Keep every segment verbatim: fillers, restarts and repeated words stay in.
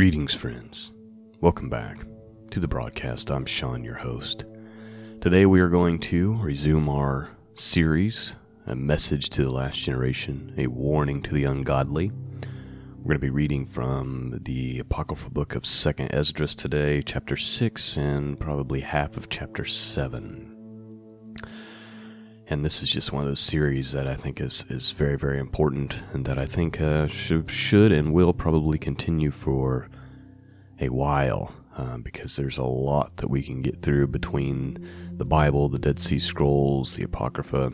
Greetings, friends. Welcome back to the broadcast. I'm Sean, your host. Today we are going to resume our series, A Message to the Last Generation, A Warning to the Ungodly. We're going to be reading from the apocryphal book of Second Esdras today, chapter six, and probably half of chapter seven. And this is just one of those series that I think is, is very, very important, and that I think uh, should, should and will probably continue for a while, uh, because there's a lot that we can get through between the Bible, the Dead Sea Scrolls, the Apocrypha.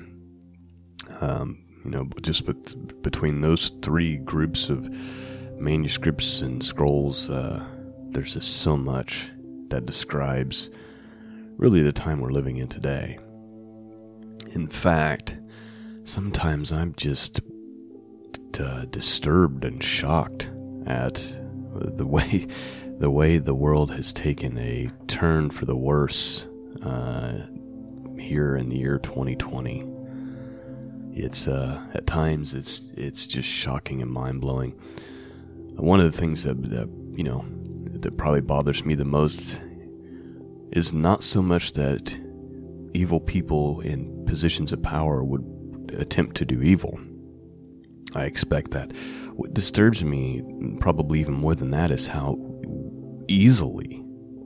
Um, you know, just bet- between those three groups of manuscripts and scrolls, uh, there's just so much that describes really the time we're living in today. In fact, sometimes I'm just uh, disturbed and shocked at the way the way the world has taken a turn for the worse uh, here in the year twenty twenty. It's uh, at times it's it's just shocking and mind blowing. One of the things that, that you know that probably bothers me the most is not so much that evil people in positions of power would attempt to do evil. I expect that. What disturbs me, probably even more than that, is how easily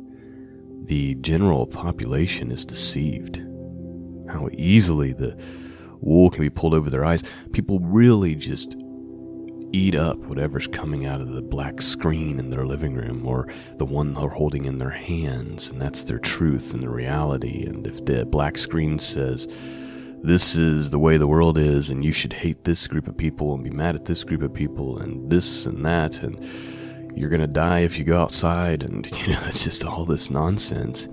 the general population is deceived. How easily the wool can be pulled over their eyes. People really just eat up whatever's coming out of the black screen in their living room, or the one they're holding in their hands, and that's their truth and the reality. And if the black screen says, this is the way the world is, and you should hate this group of people and be mad at this group of people and this and that, and you're going to die if you go outside, and you know, it's just all this nonsense.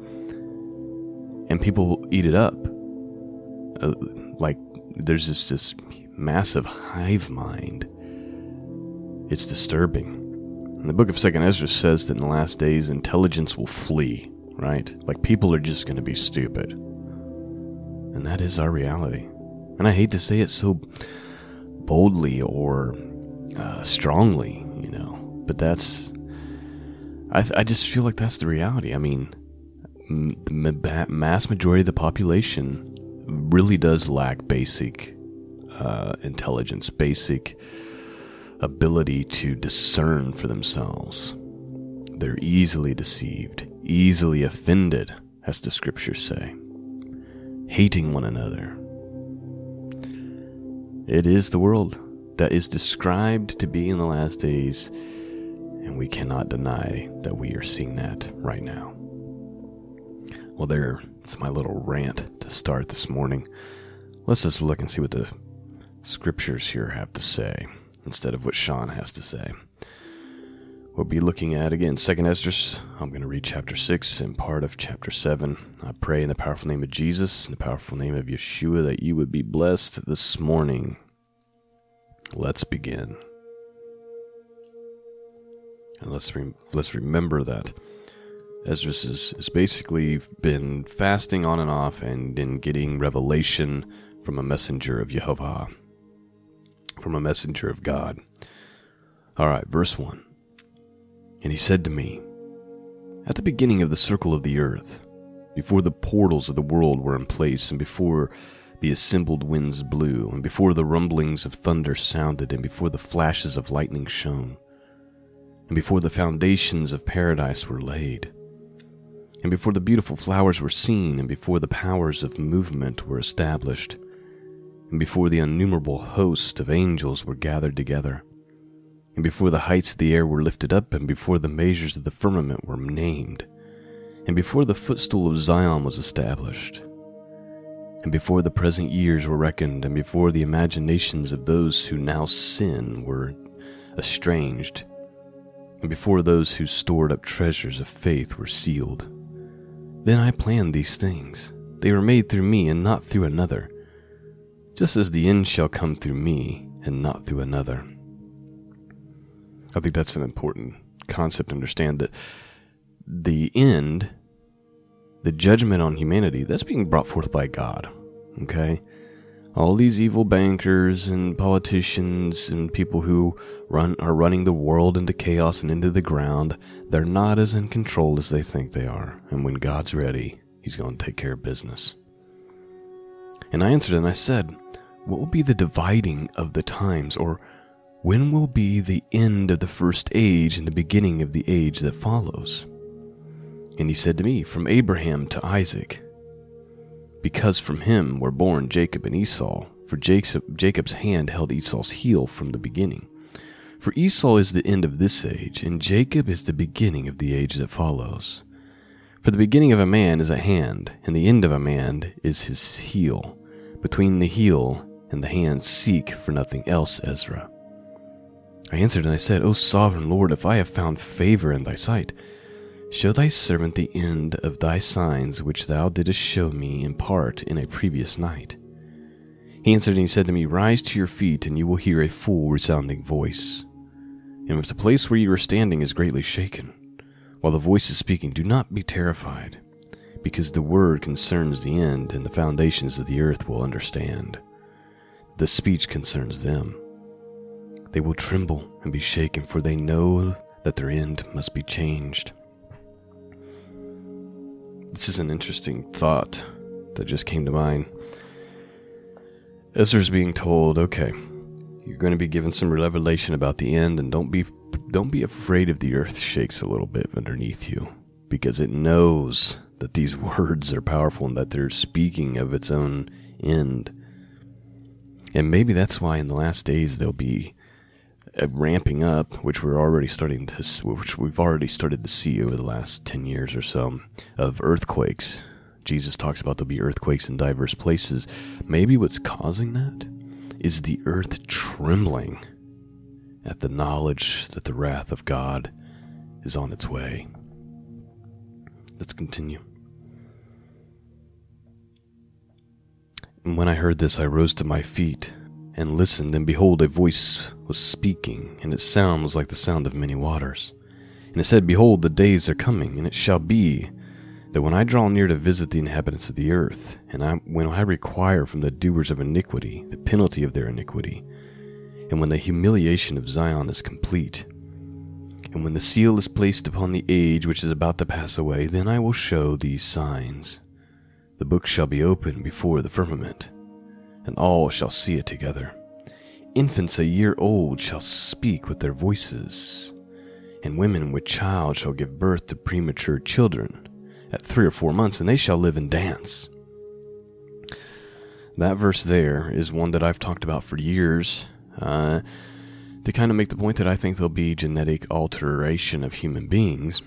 And people eat it up. Uh, like there's just this massive hive mind. It's disturbing. And the book of Second Esdras says that in the last days, intelligence will flee, right? Like people are just going to be stupid. And that is our reality. And I hate to say it so boldly or uh, strongly, you know, but that's, I, I just feel like that's the reality. I mean, the mass majority of the population really does lack basic uh, intelligence, basic ability to discern for themselves. They're easily deceived, easily offended, as the scriptures say, hating one another. It is the world that is described to be in the last days, and we cannot deny that we are seeing that right now. Well, there's my little rant to start this morning. Let's just look and see what the scriptures here have to say, instead of what Sean has to say. We'll be looking at, again, Second Esdras. I'm going to read chapter six and part of chapter seven. I pray in the powerful name of Jesus, in the powerful name of Yeshua, that you would be blessed this morning. Let's begin. And let's re- let's remember that Esdras has, has basically been fasting on and off and then getting revelation from a messenger of Yehovah, from a messenger of God. All right, verse one. And he said to me, at the beginning of the circle of the earth, before the portals of the world were in place, and before the assembled winds blew, and before the rumblings of thunder sounded, and before the flashes of lightning shone, and before the foundations of paradise were laid, and before the beautiful flowers were seen, and before the powers of movement were established, and before the innumerable host of angels were gathered together, and before the heights of the air were lifted up, and before the measures of the firmament were named, and before the footstool of Zion was established, and before the present years were reckoned, and before the imaginations of those who now sin were estranged, and before those who stored up treasures of faith were sealed, then I planned these things. They were made through me and not through another, just as the end shall come through me and not through another. I think that's an important concept to understand, that the end, the judgment on humanity, that's being brought forth by God, okay? all these evil bankers and politicians and people who run are running the world into chaos and into the ground, they're not as in control as they think they are. And when God's ready, he's going to take care of business. And I answered and I said, what will be the dividing of the times, or when will be the end of the first age and the beginning of the age that follows? And he said to me, from Abraham to Isaac, because from him were born Jacob and Esau, for Jacob, Jacob's hand held Esau's heel from the beginning. For Esau is the end of this age, and Jacob is the beginning of the age that follows. For the beginning of a man is a hand, and the end of a man is his heel. Between the heel and the hand seek for nothing else, Ezra. I answered and I said, O sovereign Lord, if I have found favor in thy sight, show thy servant the end of thy signs which thou didst show me in part in a previous night. He answered and he said to me, rise to your feet, and you will hear a full resounding voice. And if the place where you are standing is greatly shaken, while the voice is speaking, do not be terrified, because the word concerns the end, and the foundations of the earth will understand. The speech concerns them. They will tremble and be shaken, for they know that their end must be changed. This is an interesting thought that just came to mind. Ezra's being told, okay, you're going to be given some revelation about the end, and don't be don't be afraid if the earth shakes a little bit underneath you, because it knows that these words are powerful and that they're speaking of its own end. And maybe that's why in the last days there'll be a ramping up, which we're already starting to, which we've already started to see over the last ten years or so, of earthquakes. Jesus talks about there'll be earthquakes in diverse places. Maybe what's causing that is the earth trembling at the knowledge that the wrath of God is on its way. Let's continue. And when I heard this, I rose to my feet and listened, and behold, a voice was speaking, and its sound was like the sound of many waters. And it said, behold, the days are coming, and it shall be that when I draw near to visit the inhabitants of the earth, and I, when I require from the doers of iniquity the penalty of their iniquity, and when the humiliation of Zion is complete, and when the seal is placed upon the age which is about to pass away, then I will show these signs. The book shall be opened before the firmament, and all shall see it together. Infants a year old shall speak with their voices, and women with child shall give birth to premature children at three or four months, and they shall live and dance. That verse there is one that I've talked about for years, uh, to kind of make the point that I think there'll be genetic alteration of human beings,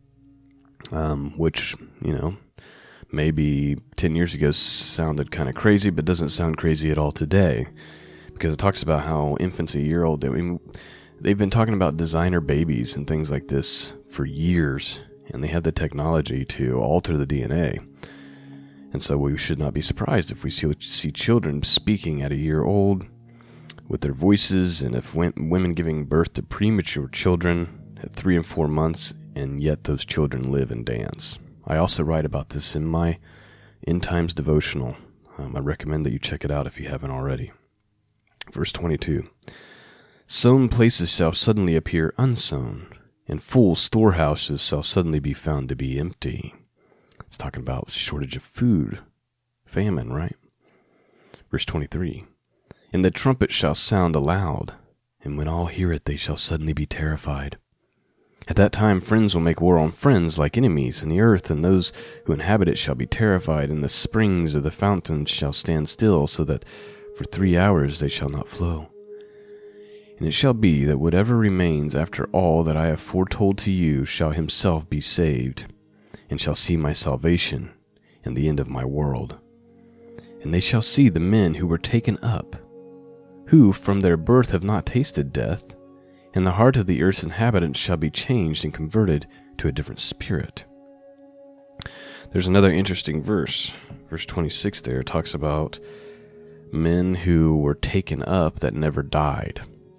um, which, you know, maybe ten years ago sounded kind of crazy, but doesn't sound crazy at all today, because it talks about how infants a year old, I mean, they've been talking about designer babies and things like this for years, and they have the technology to alter the D N A. And so we should not be surprised if we see, see children speaking at a year old with their voices, and if women giving birth to premature children at three and four months, and yet those children live and dance. I also write about this in my End Times devotional. Um, I recommend that you check it out if you haven't already. Verse twenty-two. Sown places shall suddenly appear unsown, and full storehouses shall suddenly be found to be empty. It's talking about shortage of food, famine, right? Verse twenty-three. And the trumpet shall sound aloud, and when all hear it, they shall suddenly be terrified. At that time friends will make war on friends like enemies, and the earth and those who inhabit it shall be terrified, and the springs of the fountains shall stand still, so that for three hours they shall not flow. And it shall be that whatever remains after all that I have foretold to you shall himself be saved, and shall see my salvation and the end of my world. And they shall see the men who were taken up, who from their birth have not tasted death, and the heart of the earth's inhabitants shall be changed and converted to a different spirit. There's another interesting verse. Verse twenty-six there talks about men who were taken up that never died.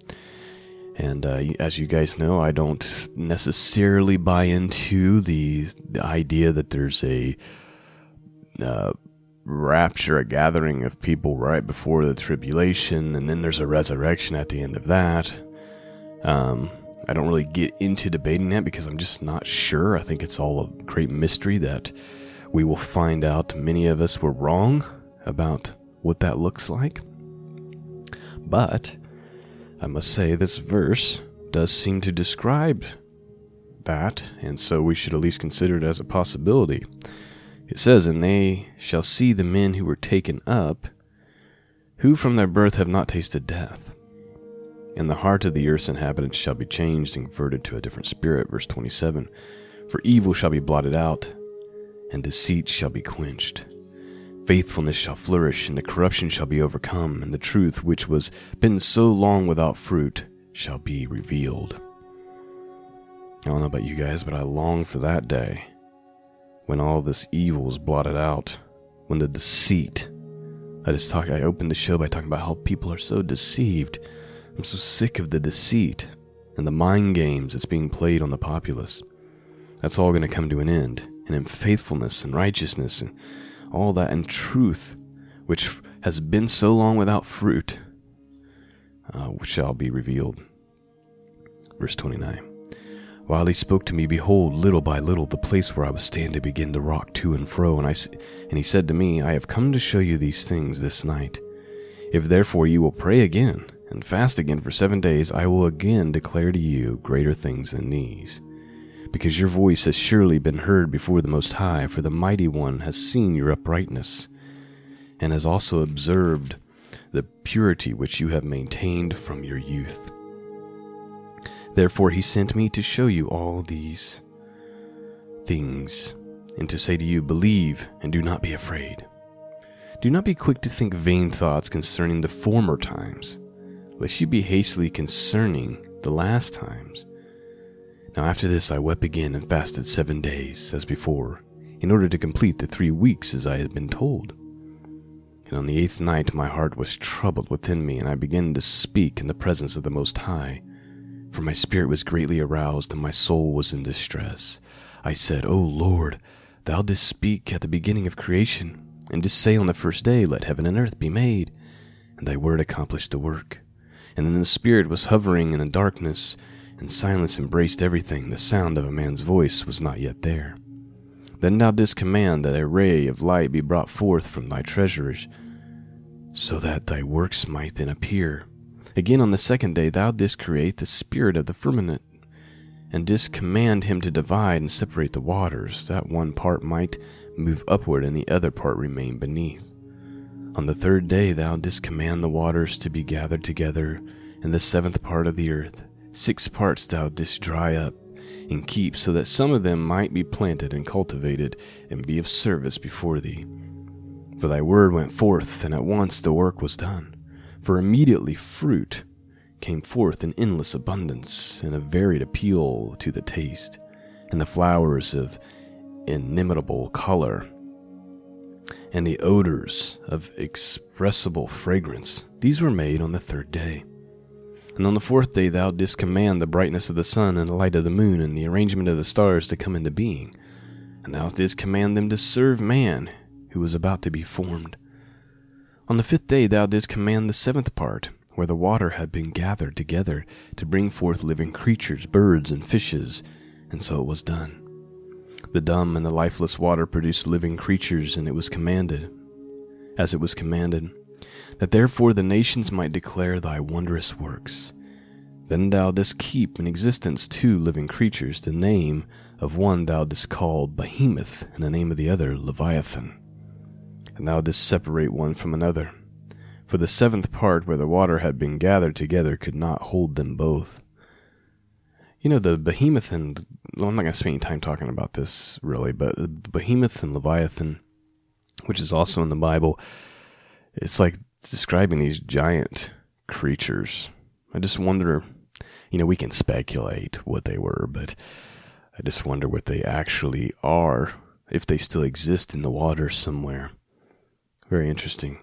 And uh, as you guys know, I don't necessarily buy into the, the idea that there's a uh, rapture, a gathering of people right before the tribulation, and then there's a resurrection at the end of that. Um, I don't really get into debating that because I'm just not sure. I think it's all a great mystery that we will find out. Many of us were wrong about what that looks like. But I must say this verse does seem to describe that, and so we should at least consider it as a possibility. It says, "And they shall see the men who were taken up, who from their birth have not tasted death. And the heart of the earth's inhabitants shall be changed and converted to a different spirit." Verse twenty-seven, "For evil shall be blotted out, and deceit shall be quenched. Faithfulness shall flourish, and the corruption shall be overcome, and the truth which was been so long without fruit shall be revealed." I don't know about you guys, but I long for that day when all this evil is blotted out, when the deceit. I just talk. I opened the show by talking about how people are so deceived. I'm so sick of the deceit and the mind games that's being played on the populace. That's all going to come to an end, and in faithfulness and righteousness and all that, and truth, which has been so long without fruit, uh, shall be revealed. Verse twenty-nine. "While he spoke to me, behold, little by little, the place where I was standing began to rock to and fro, and I and he said to me, I have come to show you these things this night. If therefore you will pray again, and fast again for seven days, I will again declare to you greater things than these. Because your voice has surely been heard before the Most High, for the Mighty One has seen your uprightness, and has also observed the purity which you have maintained from your youth. Therefore he sent me to show you all these things, and to say to you, believe, and do not be afraid. Do not be quick to think vain thoughts concerning the former times, lest you be hastily concerning the last times. Now after this I wept again and fasted seven days, as before, in order to complete the three weeks as I had been told. And on the eighth night my heart was troubled within me, and I began to speak in the presence of the Most High. For my spirit was greatly aroused, and my soul was in distress. I said, O Lord, thou didst speak at the beginning of creation, and didst say on the first day, Let heaven and earth be made. And thy word accomplished the work. And then the spirit was hovering in a darkness, and silence embraced everything. The sound of a man's voice was not yet there. Then thou didst command that a ray of light be brought forth from thy treasures, so that thy works might then appear. Again on the second day thou didst create the spirit of the firmament, and didst command him to divide and separate the waters, that one part might move upward and the other part remain beneath. On the third day thou didst command the waters to be gathered together, and the seventh part of the earth. Six parts thou didst dry up and keep, so that some of them might be planted and cultivated, and be of service before thee. For thy word went forth, and at once the work was done. For immediately fruit came forth in endless abundance, and a varied appeal to the taste, and the flowers of inimitable color, and the odors of inexpressible fragrance. These were made on the third day. And on the fourth day thou didst command the brightness of the sun, and the light of the moon, and the arrangement of the stars to come into being. And thou didst command them to serve man, who was about to be formed. On the fifth day thou didst command the seventh part, where the water had been gathered together, to bring forth living creatures, birds, and fishes, and so it was done. The dumb and the lifeless water produced living creatures, and it was commanded, as it was commanded, that therefore the nations might declare thy wondrous works. Then thou didst keep in existence two living creatures, the name of one thou didst call Behemoth, and the name of the other Leviathan. And thou didst separate one from another. For the seventh part where the water had been gathered together could not hold them both. You know, the Behemoth and... Well, I'm not going to spend any time talking about this, really, but the Behemoth and Leviathan, which is also in the Bible, it's like describing these giant creatures. I just wonder, you know, we can speculate what they were, but I just wonder what they actually are, if they still exist in the water somewhere. Very interesting.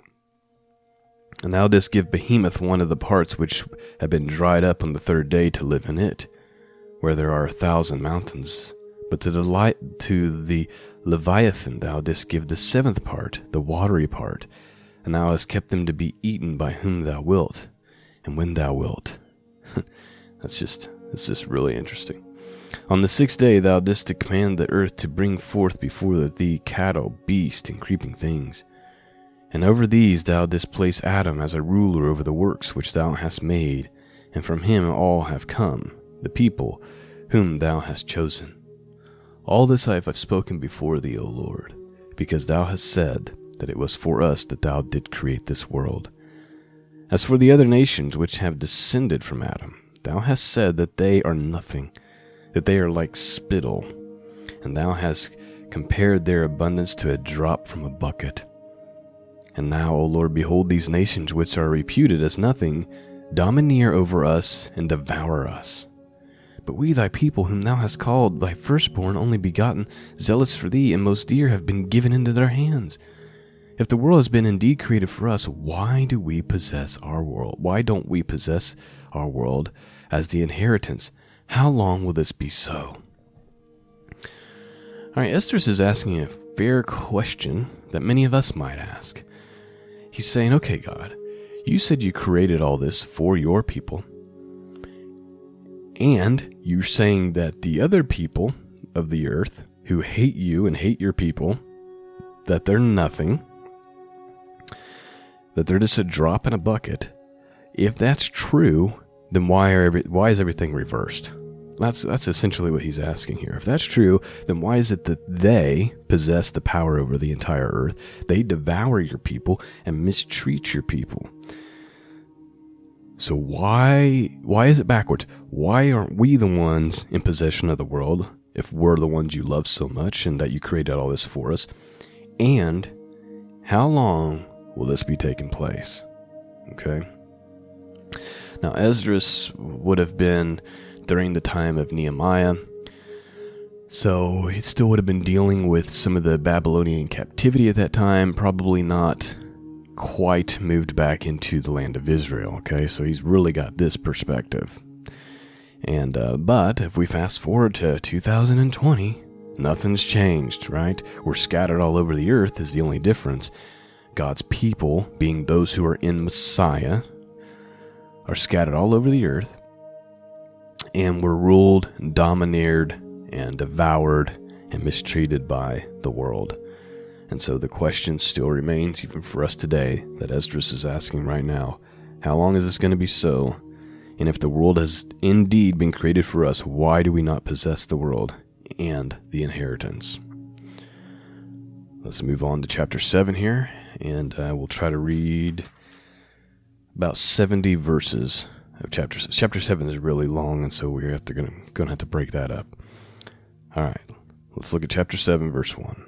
And thou didst give Behemoth one of the parts which had been dried up on the third day to live in it, where there are a thousand mountains, But to the, li- to the Leviathan thou didst give the seventh part, the watery part, and thou hast kept them to be eaten by whom thou wilt, and when thou wilt. That's just, that's just really interesting. On the sixth day thou didst command the earth to bring forth before thee cattle, beasts, and creeping things. And over these thou didst place Adam as a ruler over the works which thou hast made, and from him all have come, the people whom thou hast chosen. All this I have spoken before thee, O Lord, because thou hast said that it was for us that thou didst create this world. As for the other nations which have descended from Adam, thou hast said that they are nothing, that they are like spittle, and thou hast compared their abundance to a drop from a bucket. And now, O Lord, behold, these nations which are reputed as nothing domineer over us and devour us. But we, thy people, whom thou hast called thy firstborn, only begotten, zealous for thee, and most dear, have been given into their hands. If the world has been indeed created for us, why do we possess our world? Why don't we possess our world as the inheritance? How long will this be so? All right, Esdras is asking a fair question that many of us might ask. He's saying, okay, God, you said you created all this for your people. And you're saying that the other people of the earth who hate you and hate your people, that they're nothing, that they're just a drop in a bucket. If that's true, then why are every, why is everything reversed? That's that's essentially what he's asking here. If that's true, then why is it that they possess the power over the entire earth? They devour your people and mistreat your people. So why why is it backwards? Why aren't we the ones in possession of the world if we're the ones you love so much and that you created all this for us? And how long will this be taking place? Okay. Now Esdras would have been during the time of Nehemiah, so he still would have been dealing with some of the Babylonian captivity at that time, probably not quite moved back into the land of Israel, okay? So he's really got this perspective. And, uh, but if we fast forward to two thousand twenty, nothing's changed, right? We're scattered all over the earth is the only difference. God's people, being those who are in Messiah, are scattered all over the earth, and were ruled, domineered, and devoured, and mistreated by the world. And so the question still remains, even for us today, that Esdras is asking right now, how long is this going to be so? And if the world has indeed been created for us, why do we not possess the world and the inheritance? Let's move on to chapter seven here, and uh, we'll try to read about seventy verses of chapter seven. Chapter seven is really long, and so we're have to, gonna, gonna have to break that up. All right, let's look at chapter seven, verse one.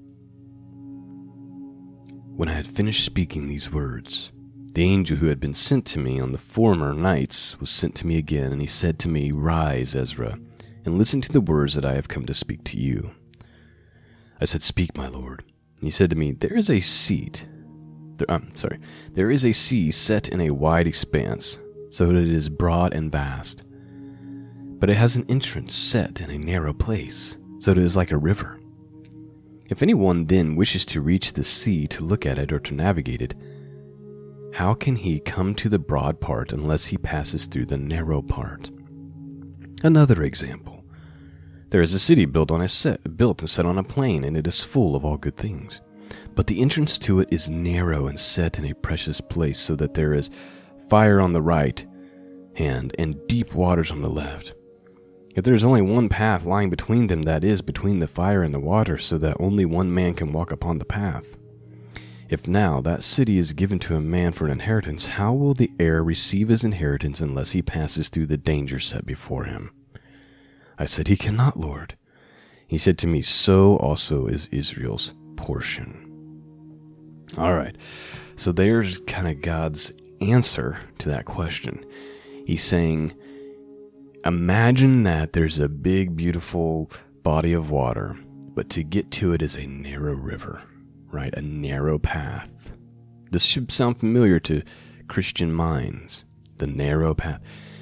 When I had finished speaking these words, the angel who had been sent to me on the former nights was sent to me again, and he said to me, Rise, Ezra, and listen to the words that I have come to speak to you. I said, Speak, my lord. And he said to me, There is a seat, there, I'm sorry, there is a sea set in a wide expanse, so that it is broad and vast. But it has an entrance set in a narrow place, so that it is like a river. If anyone then wishes to reach the sea to look at it or to navigate it, how can he come to the broad part unless he passes through the narrow part? Another example. There is a city built on a set, built and set on a plain, and it is full of all good things. But the entrance to it is narrow and set in a precious place, so that there is fire on the right hand and deep waters on the left. Yet there is only one path lying between them, that is, between the fire and the water, so that only one man can walk upon the path. If now that city is given to a man for an inheritance, how will the heir receive his inheritance unless he passes through the danger set before him? I said, He cannot, Lord. He said to me, So also is Israel's portion. All right, so there's kind of God's answer to that question. He's saying, imagine that there's a big, beautiful body of water, but to get to it is a narrow river, right? A narrow path. This should sound familiar to Christian minds. The narrow path.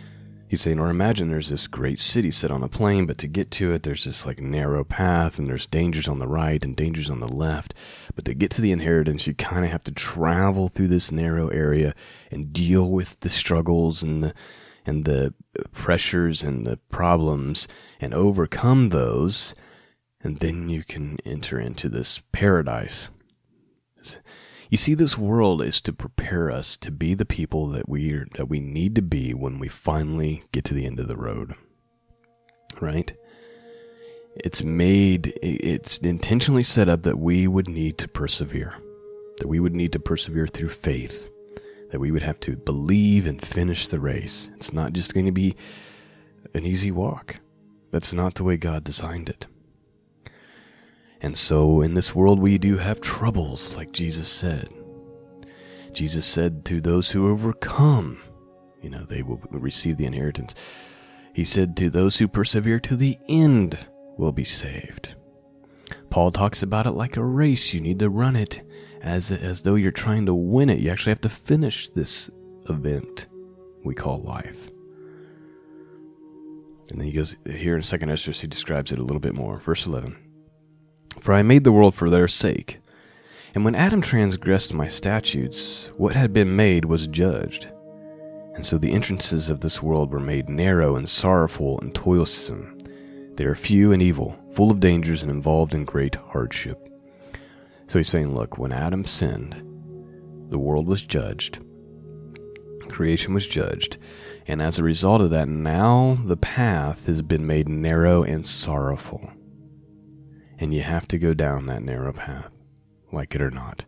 He's saying, or imagine there's this great city set on a plain, but to get to it, there's this like narrow path, and there's dangers on the right and dangers on the left. But to get to the inheritance, you kind of have to travel through this narrow area and deal with the struggles and the and the pressures and the problems and overcome those, and then you can enter into this paradise. You see, this world is to prepare us to be the people that we are, that we need to be when we finally get to the end of the road. Right? It's made, it's intentionally set up that we would need to persevere. That we would need to persevere through faith. That we would have to believe and finish the race. It's not just going to be an easy walk. That's not the way God designed it. And so in this world we do have troubles, like Jesus said. Jesus said to those who overcome, you know, they will receive the inheritance. He said to those who persevere to the end will be saved. Paul talks about it like a race. You need to run it as, as though you're trying to win it. You actually have to finish this event we call life. And then he goes, here in Second Ezra, he describes it a little bit more. Verse eleven. For I made the world for their sake. And when Adam transgressed my statutes, what had been made was judged. And so the entrances of this world were made narrow and sorrowful and toilsome. They are few and evil, full of dangers and involved in great hardship. So he's saying, look, when Adam sinned, the world was judged. Creation was judged. And as a result of that, now the path has been made narrow and sorrowful. And you have to go down that narrow path, like it or not.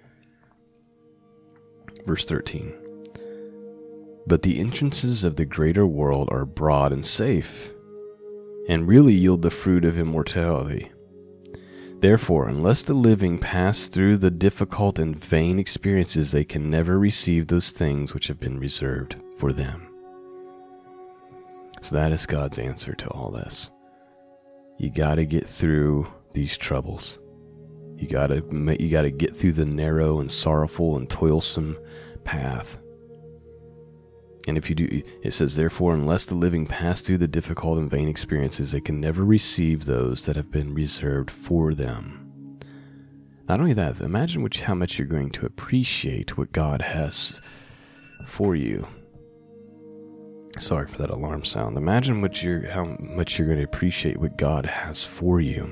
Verse thirteen. But the entrances of the greater world are broad and safe, and really yield the fruit of immortality. Therefore, unless the living pass through the difficult and vain experiences, they can never receive those things which have been reserved for them. So that is God's answer to all this. You got to get through these troubles. You got to you got to get through the narrow and sorrowful and toilsome path. And if you do, it says, therefore, unless the living pass through the difficult and vain experiences, they can never receive those that have been reserved for them. Not only that, imagine which, how much you're going to appreciate what God has for you. Sorry for that alarm sound. Imagine what you're, how much you're going to appreciate what God has for you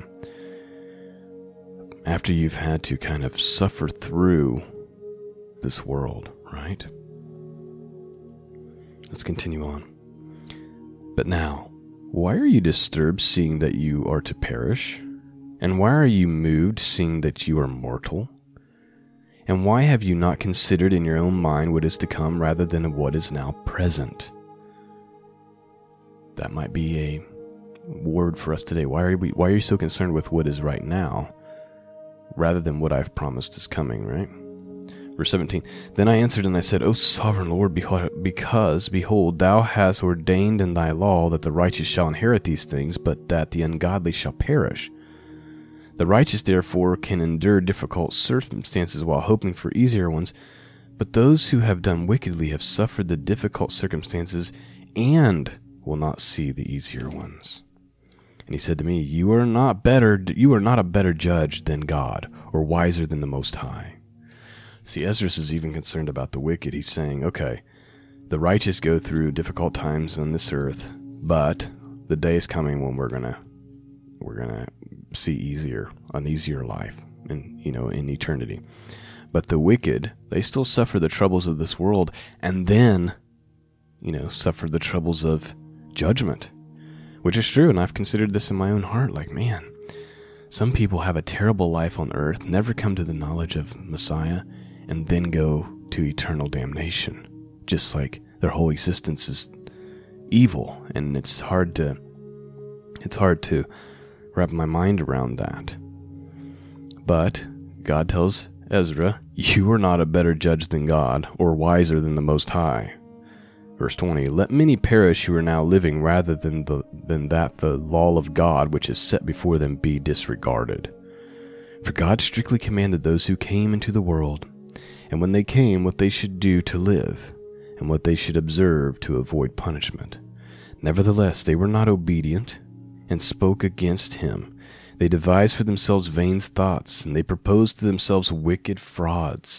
after you've had to kind of suffer through this world, right? Let's continue on. But now, why are you disturbed, seeing that you are to perish? And why are you moved, seeing that you are mortal? And why have you not considered in your own mind what is to come rather than what is now present? That might be a word for us today. Why are we, why are you so concerned with what is right now rather than what I've promised is coming, right? Verse seventeen, then I answered and I said, O sovereign Lord, because, behold, thou hast ordained in thy law that the righteous shall inherit these things, but that the ungodly shall perish. The righteous, therefore, can endure difficult circumstances while hoping for easier ones, but those who have done wickedly have suffered the difficult circumstances and will not see the easier ones. And he said to me, You are not better, you are not a better judge than God, or wiser than the Most High. See, Esdras is even concerned about the wicked. He's saying, okay, the righteous go through difficult times on this earth, but the day is coming when we're gonna we're gonna see easier, an easier life, in you know, in eternity. But the wicked, they still suffer the troubles of this world, and then, you know, suffer the troubles of judgment, which is true. And I've considered this in my own heart. Like, man, some people have a terrible life on earth, never come to the knowledge of Messiah, and then go to eternal damnation, just like their whole existence is evil. And it's hard to it's hard to wrap my mind around that. But God tells Ezra, you are not a better judge than God, or wiser than the Most High. Verse twenty, let many perish who are now living, rather than the than that the law of God which is set before them be disregarded. For God strictly commanded those who came into the world, and when they came, what they should do to live, and what they should observe to avoid punishment. Nevertheless, they were not obedient, and spoke against him. They devised for themselves vain thoughts, and they proposed to themselves wicked frauds.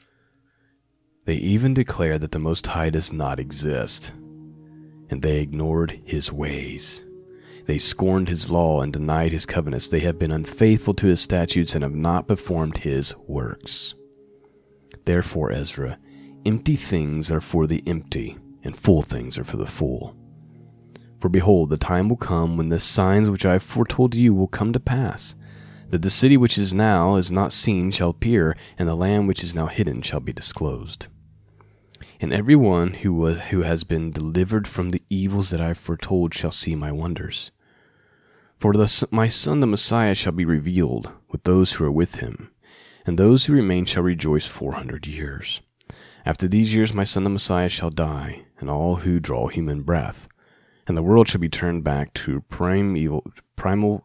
They even declared that the Most High does not exist, and they ignored his ways. They scorned his law and denied his covenants. They have been unfaithful to his statutes and have not performed his works. Therefore, Ezra, empty things are for the empty, and full things are for the full. For behold, the time will come when the signs which I have foretold to you will come to pass, that the city which is now is not seen shall appear, and the land which is now hidden shall be disclosed. And every one who, was, who has been delivered from the evils that I have foretold shall see my wonders. For the, my son the Messiah shall be revealed with those who are with him, and those who remain shall rejoice four hundred years. After these years my son the Messiah shall die, and all who draw human breath, and the world shall be turned back to primeval, primal,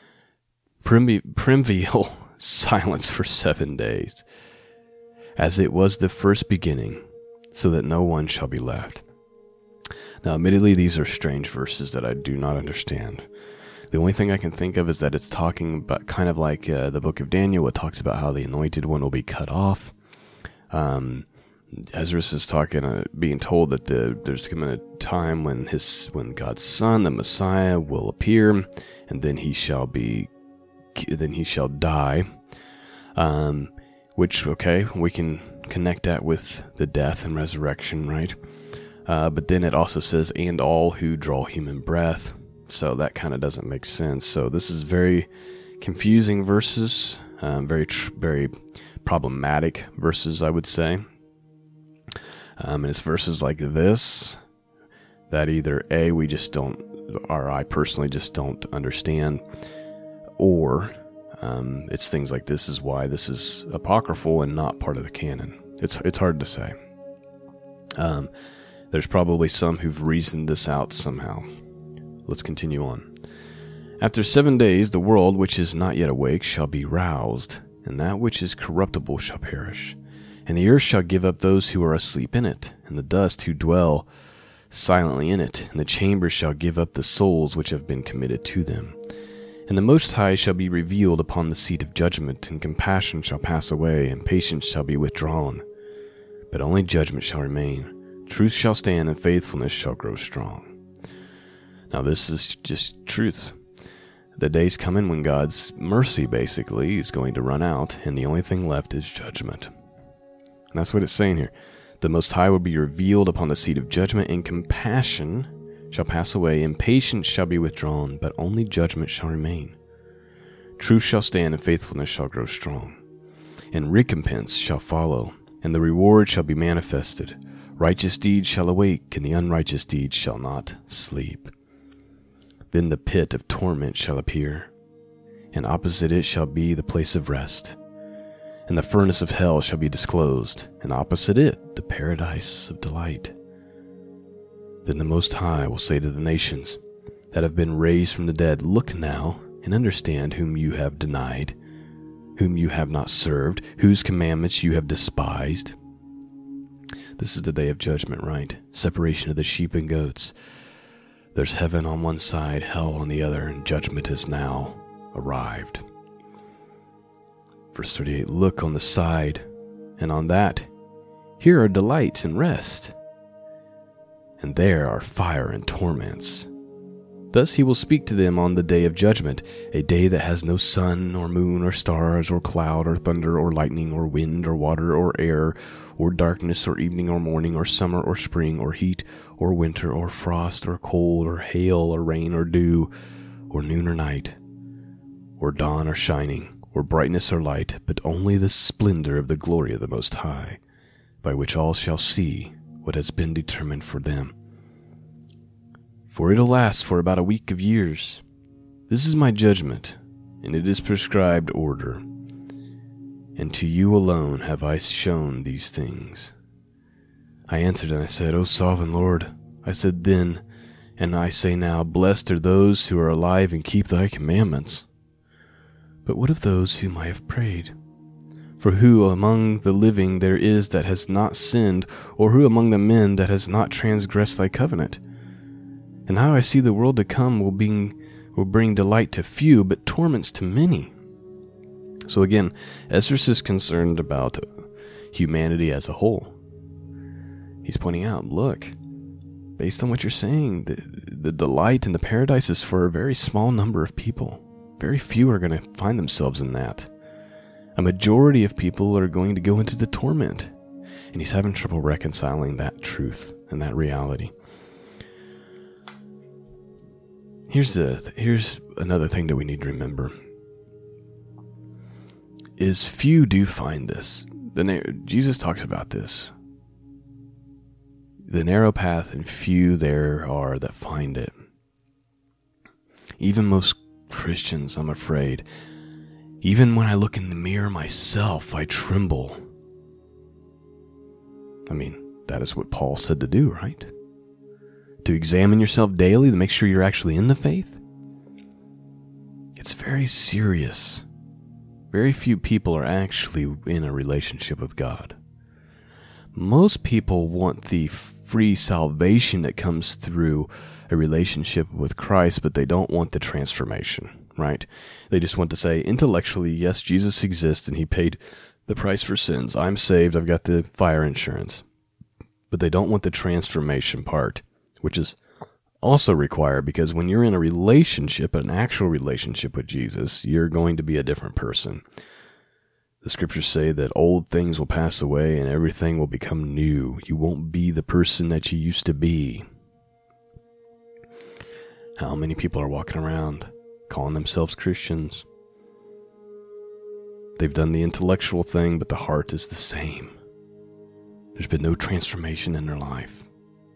prime, primeval silence for seven days, as it was the first beginning, so that no one shall be left. Now, admittedly, these are strange verses that I do not understand. The only thing I can think of is that it's talking about kind of like uh, the book of Daniel. It talks about how the anointed one will be cut off. Um, Ezra is talking, uh, being told that the, there's coming a time when his, when God's Son, the Messiah, will appear, and then he shall be, then he shall die. Um, which okay, we can connect that with the death and resurrection, right? Uh, but then it also says, and all who draw human breath. So that kind of doesn't make sense. So this is very confusing verses, um, very, tr- very problematic verses, I would say. Um, and it's verses like this that either A, we just don't, or I personally just don't understand, or um, it's things like this is why this is apocryphal and not part of the canon. It's it's hard to say. Um, there's probably some who've reasoned this out somehow. Let's continue on. After seven days, the world which is not yet awake shall be roused, and that which is corruptible shall perish. And the earth shall give up those who are asleep in it, and the dust who dwell silently in it, and the chambers shall give up the souls which have been committed to them. And the Most High shall be revealed upon the seat of judgment, and compassion shall pass away, and patience shall be withdrawn. But only judgment shall remain. Truth shall stand, and faithfulness shall grow strong. Now this is just truth. The day's coming when God's mercy, basically, is going to run out, and the only thing left is judgment. And that's what it's saying here. The Most High will be revealed upon the seat of judgment, and compassion shall pass away, and patience shall be withdrawn, but only judgment shall remain. Truth shall stand, and faithfulness shall grow strong. And recompense shall follow, and the reward shall be manifested. Righteous deeds shall awake, and the unrighteous deeds shall not sleep. Then the pit of torment shall appear, and opposite it shall be the place of rest. And the furnace of hell shall be disclosed, and opposite it the paradise of delight. Then the Most High will say to the nations that have been raised from the dead, look now, and understand whom you have denied, whom you have not served, whose commandments you have despised. This is the day of judgment, right? Separation of the sheep and goats. There's heaven on one side, hell on the other, and judgment has now arrived. Verse thirty-eight, look on the side, and on that, here are delight and rest, and there are fire and torments. Thus he will speak to them on the day of judgment, a day that has no sun, or moon, or stars, or cloud, or thunder, or lightning, or wind, or water, or air, or darkness, or evening, or morning, or summer, or spring, or heat, or winter, or frost, or cold, or hail, or rain, or dew, or noon, or night, or dawn, or shining, or brightness, or light, but only the splendor of the glory of the Most High, by which all shall see what has been determined for them. For it'll last for about a week of years. This is my judgment, and it is prescribed order. And to you alone have I shown these things. I answered and I said, O sovereign Lord, I said then, and I say now, blessed are those who are alive and keep thy commandments. But what of those whom I have prayed? For who among the living there is that has not sinned, or who among the men that has not transgressed thy covenant? And how I see the world to come will bring, will bring delight to few, but torments to many. So again, Esdras is concerned about humanity as a whole. He's pointing out, look, based on what you're saying, the, the delight in the paradise is for a very small number of people. Very few are going to find themselves in that. A majority of people are going to go into the torment. And he's having trouble reconciling that truth and that reality. Here's the here's another thing that we need to remember. Is few do find this. The, Jesus talks about this. The narrow path, and few there are that find it. Even most Christians, I'm afraid, even when I look in the mirror myself, I tremble. I mean, that is what Paul said to do, right? To examine yourself daily to make sure you're actually in the faith. It's very serious. Very few people are actually in a relationship with God. Most people want the free salvation that comes through a relationship with Christ, but they don't want the transformation, right? They just want to say intellectually, yes, Jesus exists and he paid the price for sins. I'm saved. I've got the fire insurance. But they don't want the transformation part, which is also required because when you're in a relationship, an actual relationship with Jesus, you're going to be a different person. The scriptures say that old things will pass away and everything will become new. You won't be the person that you used to be. How many people are walking around calling themselves Christians? They've done the intellectual thing, but the heart is the same. There's been no transformation in their life.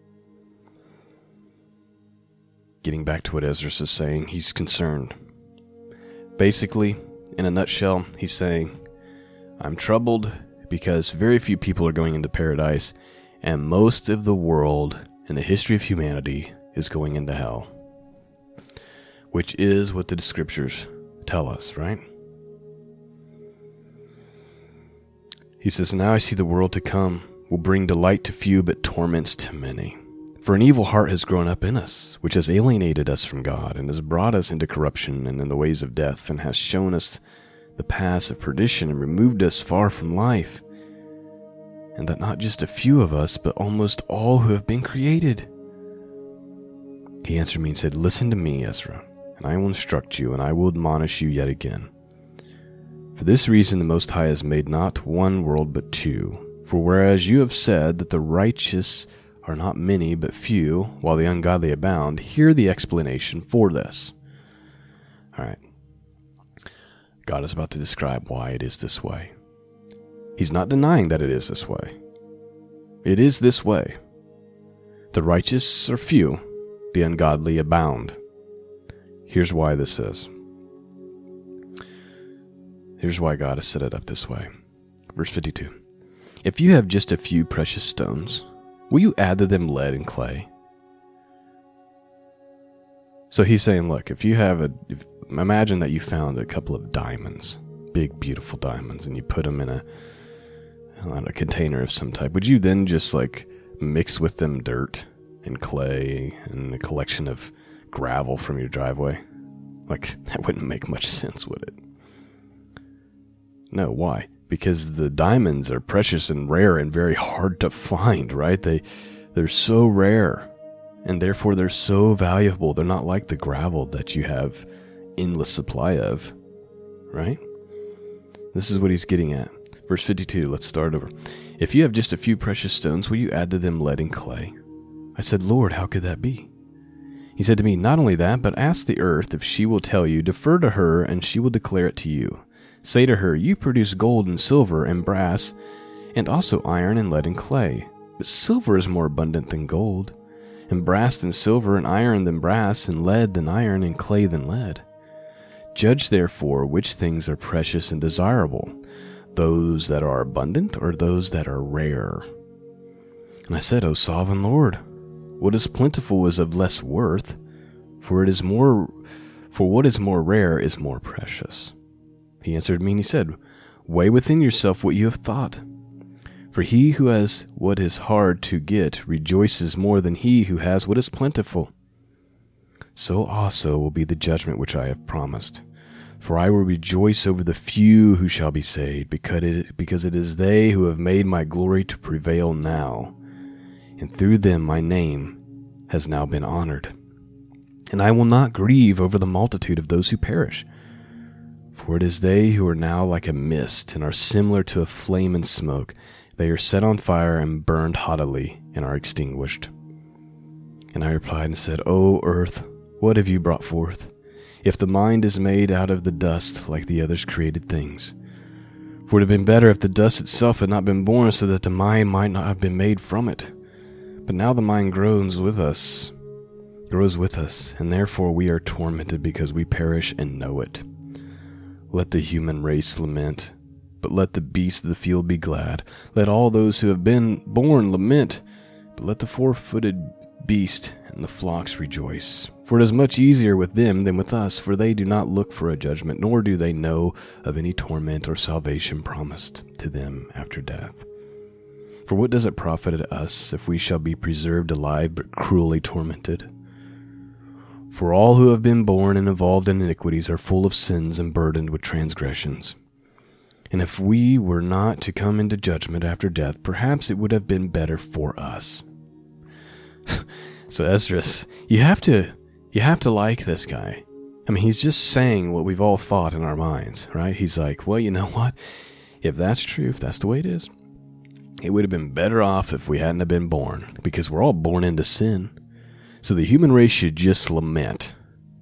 Getting back to what Esdras is saying, he's concerned. Basically, in a nutshell, he's saying, I'm troubled because very few people are going into paradise, and most of the world in the history of humanity is going into hell. Which is what the scriptures tell us, right? He says, now I see the world to come will bring delight to few, but torments to many. For an evil heart has grown up in us, which has alienated us from God, and has brought us into corruption and in the ways of death, and has shown us the paths of perdition, and removed us far from life. And that not just a few of us, but almost all who have been created. He answered me and said, listen to me, Ezra, and I will instruct you, and I will admonish you yet again. For this reason the Most High has made not one world, but two. For whereas you have said that the righteous are not many, but few, while the ungodly abound, hear the explanation for this. All right. God is about to describe why it is this way. He's not denying that it is this way. It is this way. The righteous are few, the ungodly abound. Here's why this is. Here's why God has set it up this way. Verse fifty-two. If you have just a few precious stones, will you add to them lead and clay? So he's saying, look, if you have a, if, imagine that you found a couple of diamonds, big, beautiful diamonds, and you put them in a, in a container of some type. Would you then just like mix with them dirt and clay and a collection of gravel from your driveway? Like, that wouldn't make much sense, would it? No, why? Because the diamonds are precious and rare and very hard to find, right? They, they're so rare, and therefore they're so valuable. They're not like the gravel that you have endless supply of, right? This is what he's getting at. Verse fifty-two, let's start over. If you have just a few precious stones, will you add to them lead and clay? I said, Lord, how could that be? He said to me, not only that, but ask the earth if she will tell you, defer to her, and she will declare it to you. Say to her, you produce gold and silver and brass, and also iron and lead and clay. But silver is more abundant than gold, and brass than silver, and iron than brass, and lead than iron, and clay than lead. Judge therefore which things are precious and desirable, those that are abundant or those that are rare. And I said, O sovereign Lord, what is plentiful is of less worth, for it is more, for what is more rare is more precious. He answered me and he said, weigh within yourself what you have thought. For he who has what is hard to get rejoices more than he who has what is plentiful. so also will be the judgment which I have promised. For I will rejoice over the few who shall be saved, because it, because it is they who have made my glory to prevail now, and through them my name has now been honored. And I will not grieve over the multitude of those who perish, for it is they who are now like a mist, and are similar to a flame and smoke. They are set on fire and burned haughtily, and are extinguished. And I replied and said, O earth, what have you brought forth? If the mind is made out of the dust like the others created things. For it had been better if the dust itself had not been born, so that the mind might not have been made from it. But now the mind grows with us, grows with us, and therefore we are tormented because we perish and know it. Let the human race lament, but let the beasts of the field be glad. Let all those who have been born lament, but let the four-footed beast and the flocks rejoice. For it is much easier with them than with us, for they do not look for a judgment, nor do they know of any torment or salvation promised to them after death. For what does it profit us if we shall be preserved alive but cruelly tormented? For all who have been born and involved in iniquities are full of sins and burdened with transgressions. And if we were not to come into judgment after death, perhaps it would have been better for us. So Esdras, you have to, you have to like this guy. I mean, he's just saying what we've all thought in our minds, right? He's like, well, you know what? If that's true, if that's the way it is, it would have been better off if we hadn't have been born, because we're all born into sin. So the human race should just lament.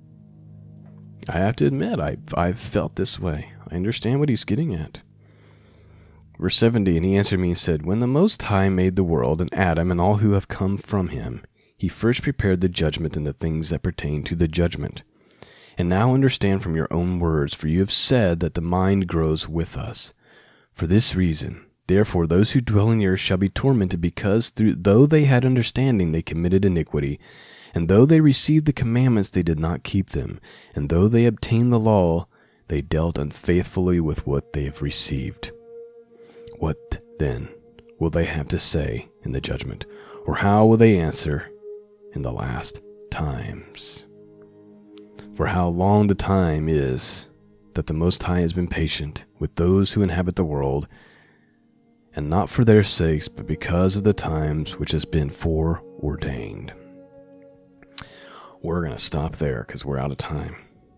I have to admit, I've, I've felt this way. I understand what he's getting at. Verse seventy, and he answered me and said, When the Most High made the world, and Adam, and all who have come from him, he first prepared the judgment and the things that pertain to the judgment. And now understand from your own words, for you have said that the mind grows with us. For this reason, therefore, those who dwell in the earth shall be tormented, because through, though they had understanding, they committed iniquity. And though they received the commandments, they did not keep them. And though they obtained the law, they dealt unfaithfully with what they have received. What, then, will they have to say in the judgment? Or how will they answer in the last times? For how long the time is that the Most High has been patient with those who inhabit the world, and not for their sakes, but because of the times which has been foreordained. We're going to stop there because we're out of time.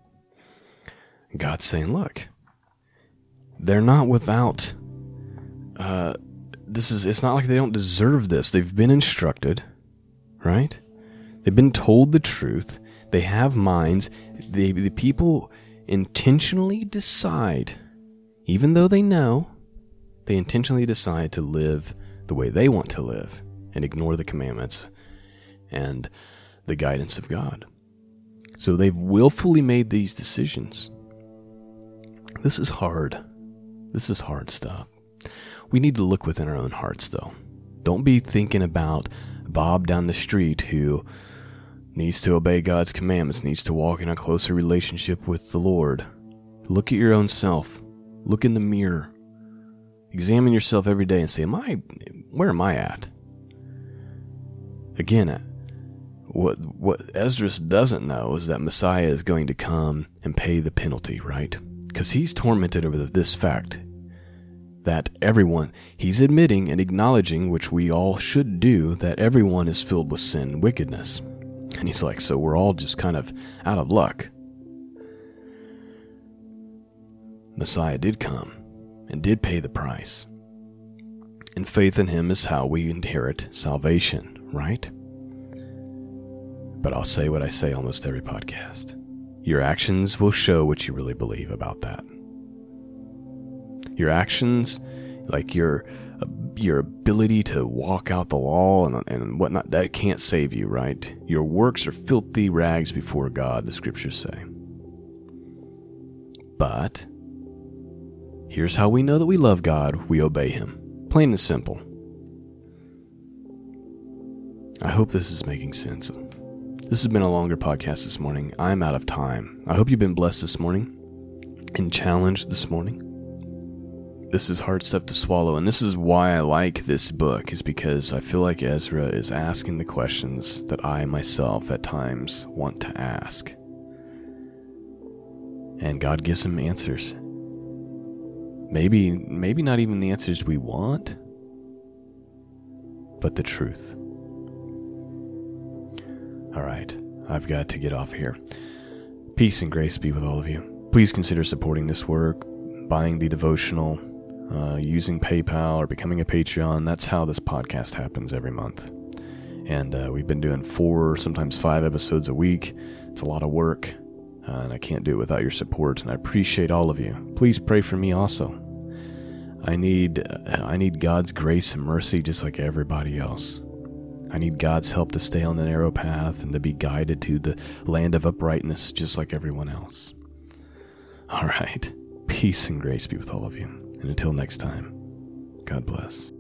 God's saying, look, they're not without, uh, this is, it's not like they don't deserve this. They've been instructed, right? They've been told the truth. They have minds. They, the people intentionally decide, even though they know, they intentionally decide to live the way they want to live and ignore the commandments and the guidance of God. So they've willfully made these decisions. This is hard. This is hard stuff. We need to look within our own hearts, though. Don't be thinking about Bob down the street who needs to obey God's commandments, needs to walk in a closer relationship with the Lord. Look at your own self. Look in the mirror. Examine yourself every day and say, "Am I? Where am I at?" Again, what what Esdras doesn't know is that Messiah is going to come and pay the penalty, right? Because he's tormented over this fact that everyone, he's admitting and acknowledging, which we all should do, that everyone is filled with sin and wickedness. And he's like, so we're all just kind of out of luck. Messiah did come and did pay the price. And faith in him is how we inherit salvation, right? But I'll say what I say almost every podcast. Your actions will show what you really believe about that. Your actions, like your your ability to walk out the law and, and whatnot, that can't save you, right? Your works are filthy rags before God, the scriptures say. But here's how we know that we love God. We obey him. Plain and simple. I hope this is making sense. This has been a longer podcast this morning. I'm out of time. I hope you've been blessed this morning and challenged this morning. this is hard stuff to swallow, and this is why I like this book, is because I feel like Ezra is asking the questions that I myself at times want to ask. And God gives him answers. Maybe, maybe not even the answers we want, but the truth. All right, I've got to get off here. Peace and grace be with all of you. Please consider supporting this work, buying the devotional, uh, using PayPal, or becoming a Patreon. That's how this podcast happens every month. And uh, we've been doing four, sometimes five episodes a week. It's a lot of work, uh, and I can't do it without your support, and I appreciate all of you. Please pray for me also. I need, uh, I need God's grace and mercy just like everybody else. I need God's help to stay on the narrow path and to be guided to the land of uprightness just like everyone else. All right. Peace and grace be with all of you. And until next time, God bless.